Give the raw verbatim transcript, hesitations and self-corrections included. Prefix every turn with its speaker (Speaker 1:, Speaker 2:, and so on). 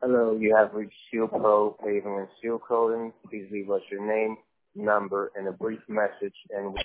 Speaker 1: Hello, you have reached Seal Pro Paving and Seal Coating. Please leave us your name, number, and a brief message, and